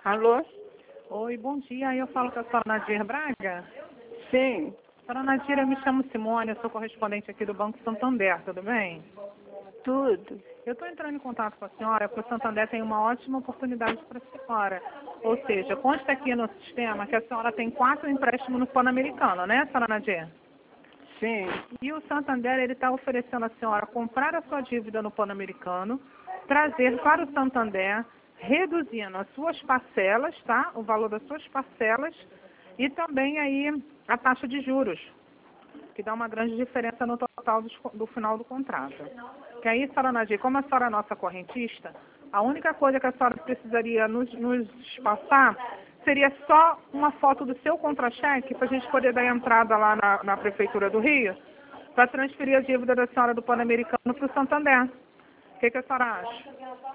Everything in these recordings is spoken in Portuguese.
Alô? Oi, bom dia. Eu falo com a senhora Nadir Braga. Sim, Senhora Nadir, eu me chamo Simone, eu sou correspondente aqui do Banco Santander, tudo bem? tudo. Eu estou entrando em contato com a senhora porque o Santander tem uma ótima oportunidade para a senhora. Ou seja, consta aqui no sistema que a senhora tem 4 empréstimos no Pan-Americano, né, senhora Nadir? Sim. E o Santander ele está oferecendo à senhora comprar a sua dívida no Pan-Americano, trazer para o Santander, reduzindo as suas parcelas, tá? O valor das suas parcelas e também aí a taxa de juros, que dá uma grande diferença no total do final do contrato. Que aí, senhora Nadir, como a senhora é nossa correntista, a única coisa que a senhora precisaria nos passar seria só uma foto do seu contra-cheque para a gente poder dar entrada lá na Prefeitura do Rio para transferir a dívida da senhora do Pan-Americano para o Santander. O que a senhora acha?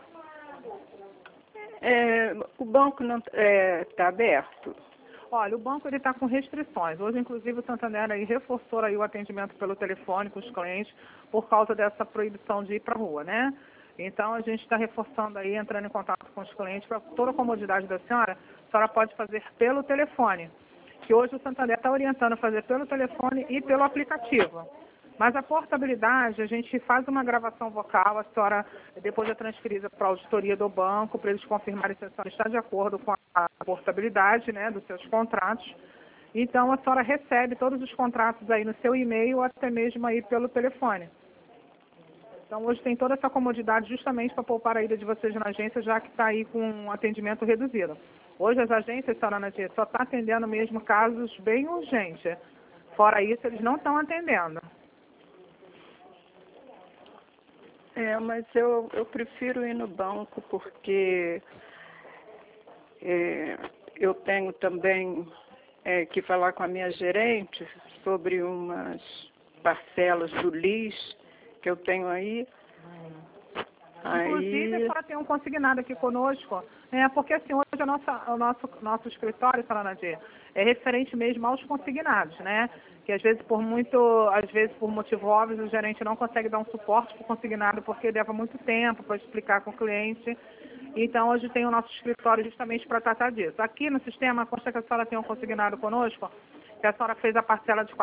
O banco não está aberto. Olha, o banco ele está com restrições. Hoje, inclusive, o Santander aí reforçou aí o atendimento pelo telefone com os clientes por causa dessa proibição de ir para a rua, né? Então, a gente está reforçando aí, entrando em contato com os clientes para toda a comodidade da senhora, a senhora pode fazer pelo telefone. Que hoje o Santander está orientando a fazer pelo telefone e pelo aplicativo. Mas a portabilidade, a gente faz uma gravação vocal, a senhora depois é transferida para a auditoria do banco, para eles confirmarem se a senhora está de acordo com a portabilidade, né, dos seus contratos. Então, a senhora recebe todos os contratos aí no seu e-mail ou até mesmo aí pelo telefone. Então, hoje tem toda essa comodidade justamente para poupar a ida de vocês na agência, já que está aí com um atendimento reduzido. Hoje, as agências, senhora Nadir, só está atendendo mesmo casos bem urgentes. Fora isso, eles não estão atendendo. Mas eu prefiro ir no banco porque eu tenho também que falar com a minha gerente sobre umas parcelas do LIS que eu tenho aí. Inclusive, a senhora tem um consignado aqui conosco, porque assim, hoje o nosso escritório, senhora Nadir, é referente mesmo aos consignados, né? Que às vezes por motivo óbvio, o gerente não consegue dar um suporte para o consignado porque leva muito tempo para explicar com o cliente. Então, hoje tem o nosso escritório justamente para tratar disso. Aqui no sistema, consta que a senhora tem um consignado conosco, que a senhora fez a parcela de R$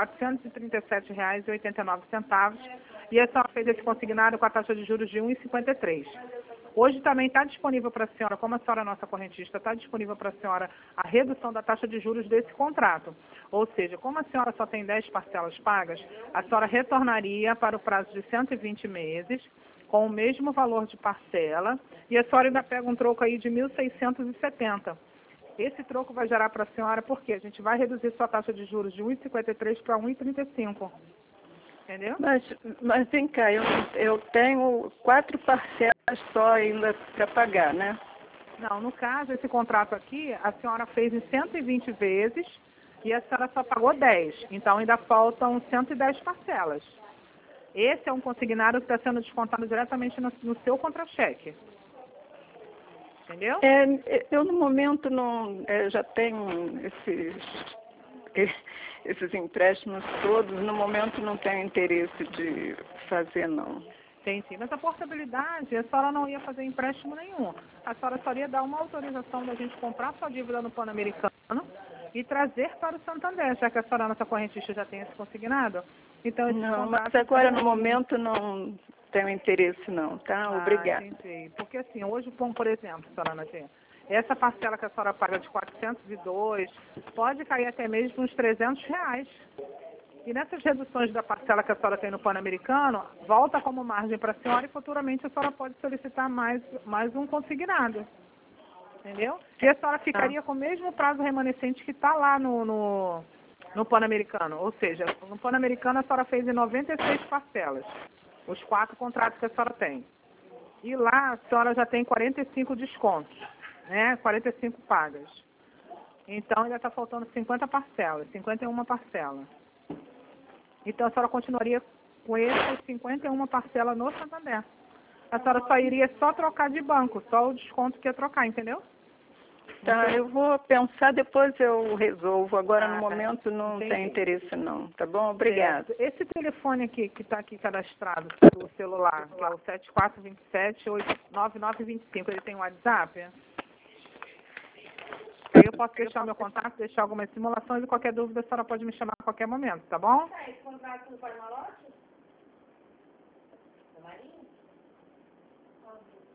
437,89 e a senhora fez esse consignado com a taxa de juros de 1,53. Hoje também está disponível para a senhora, como a senhora é nossa correntista, está disponível para a senhora a redução da taxa de juros desse contrato. Ou seja, como a senhora só tem 10 parcelas pagas, a senhora retornaria para o prazo de 120 meses, com o mesmo valor de parcela, e a senhora ainda pega um troco aí de 1.670. Esse troco vai gerar para a senhora, porque a gente vai reduzir sua taxa de juros de 1,53 para 1,35. Entendeu? Mas vem cá, eu tenho 4 parcelas só ainda para pagar, né? Não, no caso, esse contrato aqui, a senhora fez em 120 vezes e a senhora só pagou 10. Então, ainda faltam 110 parcelas. Esse é um consignado que está sendo descontado diretamente no seu contra-cheque. Entendeu? Eu, no momento, não já tenho esses empréstimos todos. No momento, não tenho interesse de fazer, não. Tem sim, mas a portabilidade, a senhora não ia fazer empréstimo nenhum. A senhora só ia dar uma autorização da gente comprar sua dívida no Pan-Americano e trazer para o Santander, já que a senhora, nossa correntista, já tem esse consignado. Então, não, mas agora, no momento, não tenho interesse, não, tá? Obrigada. Entendi. Porque assim, hoje, por exemplo, senhora Nadir, essa parcela que a senhora paga de 402, pode cair até mesmo uns R$ 300. E nessas reduções da parcela que a senhora tem no Pan-Americano, volta como margem para a senhora e futuramente a senhora pode solicitar mais um consignado. Entendeu? E a senhora ficaria com o mesmo prazo remanescente que está lá no Pan-Americano. Ou seja, no Pan-Americano a senhora fez em 96 parcelas, os 4 contratos que a senhora tem. E lá a senhora já tem 45 descontos, né? 45 pagas. Então ainda está faltando 50 parcelas, 51 parcelas. Então, a senhora continuaria com essas 51 parcelas no Santander. A senhora só iria só trocar de banco, só o desconto que ia trocar, entendeu? Tá, eu vou pensar, depois eu resolvo. Agora, no momento, não tem interesse, não. Tá bom? Obrigada. Esse telefone aqui, que está aqui cadastrado, do celular, que é o 7427-9925, ele tem WhatsApp? posso deixar meu contato, deixar algumas simulações e qualquer dúvida a senhora pode me chamar a qualquer momento, tá bom? Tá, esse contrato para malote? Do Marinho?